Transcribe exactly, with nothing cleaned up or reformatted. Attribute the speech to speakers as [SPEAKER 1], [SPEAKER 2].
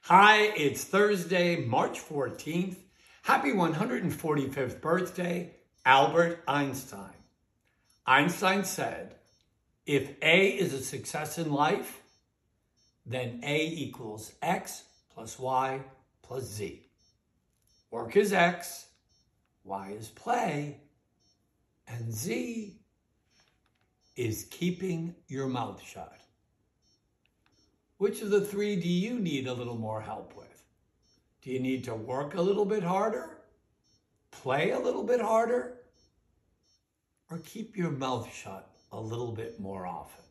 [SPEAKER 1] Hi, it's Thursday, March fourteenth. Happy one hundred forty-fifth birthday, Albert Einstein. Einstein said, if A is a success in life, then A equals X plus Y plus Z. Work is X, Y is play, and Z is keeping your mouth shut. Which of the three do you need a little more help with? Do you need to work a little bit harder, play a little bit harder, or keep your mouth shut a little bit more often?